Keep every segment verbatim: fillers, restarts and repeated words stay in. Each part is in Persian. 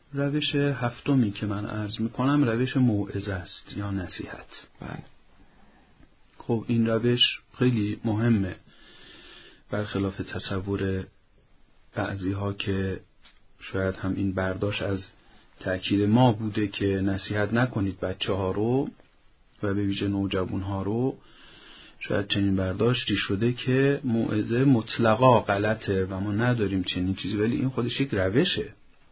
روش هفتمی که من عرض میکنم روش موعظه است یا نصیحت. بله. خب این روش خیلی مهمه، برخلاف تصور بعضی ها که شاید هم این برداشت از تأکید ما بوده که نصیحت نکنید بچه ها رو و به ویژه نوجوان ها رو. شاید چنین برداشتی شده که موعظه مطلقا غلطه و ما نداریم چنین چیزی، ولی این خودش یک روشه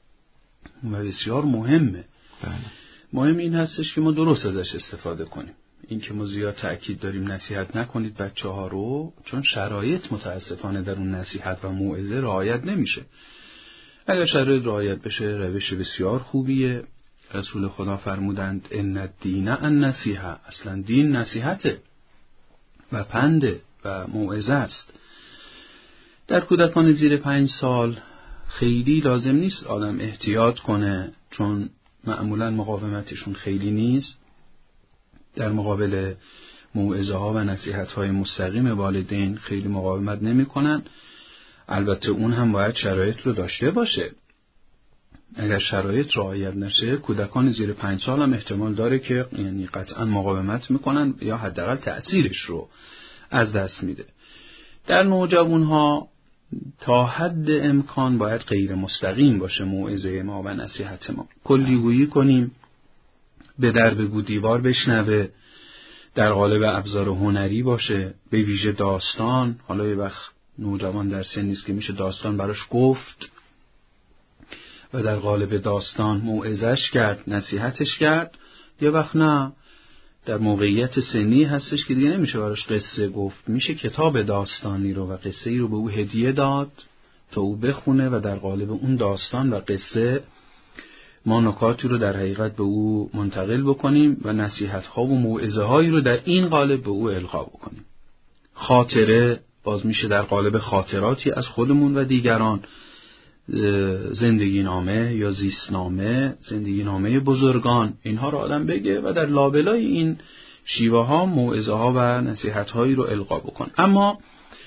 و بسیار مهمه. بله. مهم این هستش که ما درست ازش استفاده کنیم. این که ما زیاد تأکید داریم نصیحت نکنید بچه ها رو، چون شرایط متاسفانه در اون نصیحت و موعظه رعایت نمیشه. اگر شرایط رعایت بشه روش بسیار خوبیه. رسول خدا فرمودند ان الدین النصیحه، اصلا دین نصیحته و پنده و موعظه است. در کودکان زیر پنج سال خیلی لازم نیست آدم احتیاط کنه، چون معمولا مقاومتشون خیلی نیست در مقابل موعظه ها و نصیحت های مستقیم والدین، خیلی مقاومت نمی کنن. البته اون هم باید شرایط رو داشته باشه. اگر شرایط رعایت نشه کودکان زیر پنج سال هم احتمال داره که یعنی قطعا مقاومت میکنن یا حداقل تأثیرش رو از دست میده. در نوجوان ها تا حد امکان باید غیر مستقیم باشه موعظه ما و نصیحت ما. کلیگویی کنیم، به در بگو دیوار بشنوه، در قالب ابزار هنری باشه، به ویژه داستان. حالا یه وقت نوجوان در سنی است که میشه داستان براش گفت و در قالب داستان موعظه‌اش کرد، نصیحتش کرد. یه وقت نه، در موقعیت سنی هستش که دیگه نمیشه براش قصه گفت، میشه کتاب داستانی رو و قصه ای رو به او هدیه داد تا او بخونه و در قالب اون داستان و قصه ما نکاتی رو در حقیقت به او منتقل بکنیم و نصیحت ها و موعظه هایی رو در این قالب به او القا بکنیم. خاطره باز میشه در قالب خاطراتی از خودمون و دیگران، زندگی نامه یا زیست نامه، زندگی نامه بزرگان، اینها رو آدم بگه و در لابلای این شیوه ها موعظه ها و نصیحت هایی رو القا بکن. اما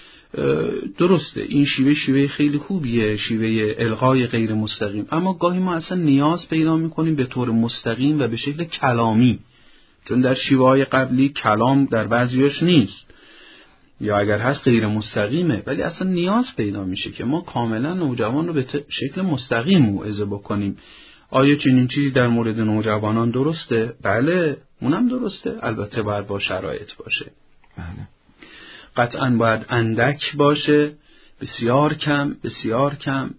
درسته این شیوه شیوه خیلی خوبیه، شیوه القای غیر مستقیم، اما گاهی ما اصلا نیاز پیدا میکنیم به طور مستقیم و به شکل کلامی، چون در شیوه های قبلی کلام در بعضیاش نیست یا اگر هست غیر مستقیمه، ولی اصلا نیاز پیدا میشه که ما کاملا نوجوان رو به شکل مستقیم موعظه بکنیم. آیا چنین چیزی در مورد نوجوانان درسته؟ بله، اونم درسته، البته باید با شرایط باشه. بله. قطعا باید اندک باشه، بسیار کم بسیار کم.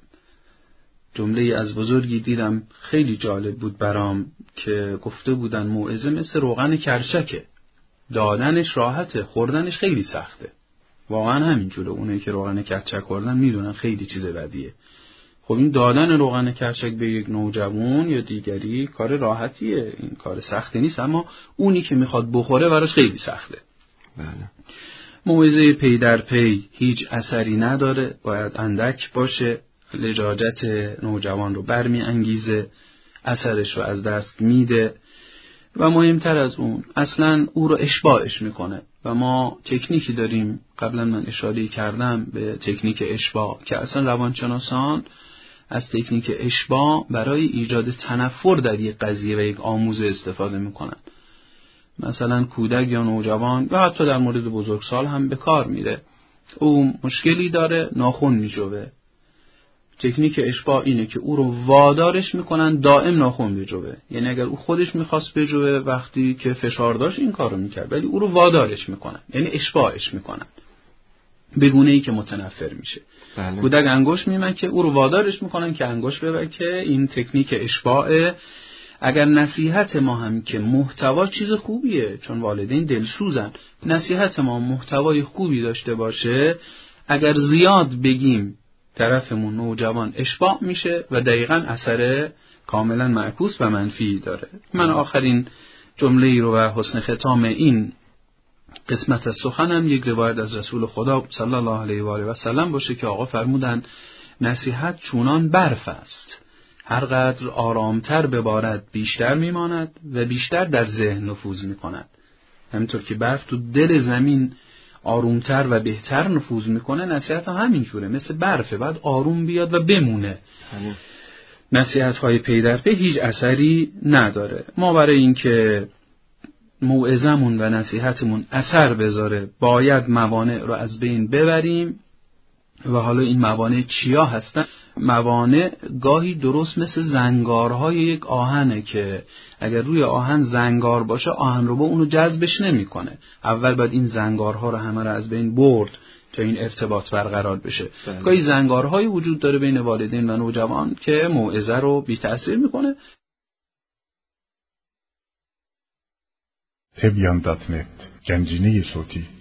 جمله از بزرگی دیدم خیلی جالب بود برام که گفته بودن موعظه مثل روغن کرچکه، دادنش راحته، خوردنش خیلی سخته. واقعا همینجوره. اونایی که روغن کرچک خوردن میدونن خیلی چیز بدیه. خب این دادن روغن کرچک به یک نوجوان یا دیگری کار راحتیه، این کار سختی نیست، اما اونی که میخواد بخوره براش خیلی سخته. بله. موعظه پی در پی هیچ اثری نداره، باید اندک باشه، لجاجت نوجوان رو برمی انگیزه، اثرش رو از دست میده و مهمتر از اون اصلا او رو اشباعش میکنه. و ما تکنیکی داریم، قبلا من اشاره کردم به تکنیک اشباع، که اصلا روانشناسان از تکنیک اشباع برای ایجاد تنفر در یک قضیه و یک آموزه استفاده میکنن. مثلا کودک یا نوجوان و حتی در مورد بزرگسال هم به کار میره، او مشکلی داره، ناخن میجوه. تکنیک اشباع اینه که او رو وادارش میکنن دائم ناخن بجوه. یعنی اگر او خودش میخواست بجوه وقتی که فشار داشت این کارو میکرد، ولی او رو وادارش میکنن، یعنی اشباعش میکنن به گونه‌ای که متنفر میشه. بله. کودک انگشت میمن که او رو وادارش میکنن که انگشت ببکه. این تکنیک اشباع. اگر نصیحت ما هم که محتوا چیز خوبیه، چون والدین دلسوزن، نصیحت ما محتوای خوبی داشته باشه، اگر زیاد بگیم طرفمون نوجوان اشباع میشه و دقیقاً اثر کاملا معکوس و منفی داره. من آخرین جمله ای رو و حسن ختام این قسمت از سخنم یک روایت از رسول خدا صلی الله علیه و آله و سلم باشه که آقا فرمودن نصیحت چونان برف است، هر قدر آرامتر ببارد بیشتر میماند و بیشتر در ذهن نفوذ میکند. همینطور که برف تو دل زمین آرومتر و بهتر نفوذ میکنه، نصیحت هم همینجوره، مثل برفه، بعد آروم بیاد و بمونه. همین. نصیحت‌های پی در پی هیچ اثری نداره. ما برای اینکه موعظمون و نصیحتمون اثر بذاره باید موانع رو از بین ببریم و حالا این موانع چیا هستن؟ موانع گاهی درست مثل زنگارهای یک آهنه که اگر روی آهن زنگار باشه آهنربا اونو جذبش نمیکنه. اول باید این زنگارها رو همه رو از بین برد تا این ارتباط برقرار بشه. بله. گاهی زنگارهایی وجود داره بین والدین و نوجوان که موعظه رو بی تأثیر میکنه. تبیان دات نت گنجینه صوتی